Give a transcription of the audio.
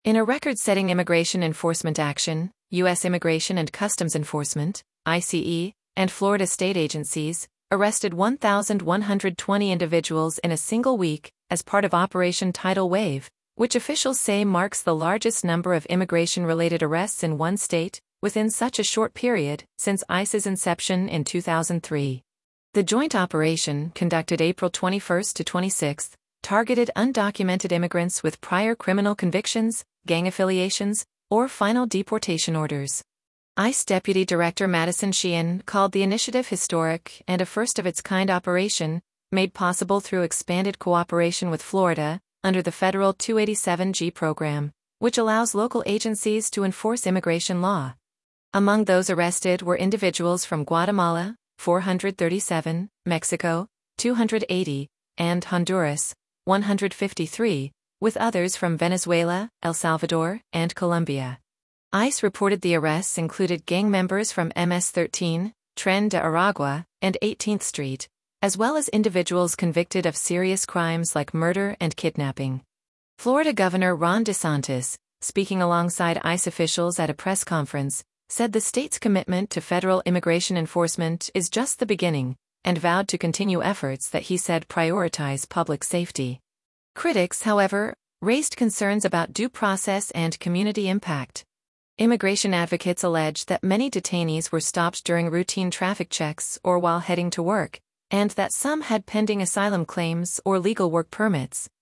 In a record-setting immigration enforcement action, U.S. Immigration and Customs Enforcement, ICE, and Florida state agencies arrested 1,120 individuals in a single week as part of Operation Tidal Wave, which officials say marks the largest number of immigration-related arrests in one state within such a short period since ICE's inception in 2003. The joint operation, conducted April 21 to 26, targeted undocumented immigrants with prior criminal convictions, gang affiliations, or final deportation orders. ICE Deputy Director Madison Sheehan called the initiative historic and a first-of-its-kind operation, made possible through expanded cooperation with Florida under the federal 287G program, which allows local agencies to enforce immigration law. Among those arrested were individuals from Guatemala, 437, Mexico, 280, and Honduras, 153, with others from Venezuela, El Salvador, and Colombia. ICE reported the arrests included gang members from MS-13, Tren de Aragua, and 18th Street, as well as individuals convicted of serious crimes like murder and kidnapping. Florida Governor Ron DeSantis, speaking alongside ICE officials at a press conference, said the state's commitment to federal immigration enforcement is just the beginning, and vowed to continue efforts that he said prioritize public safety. Critics, however, raised concerns about due process and community impact. Immigration advocates allege that many detainees were stopped during routine traffic checks or while heading to work, and that some had pending asylum claims or legal work permits,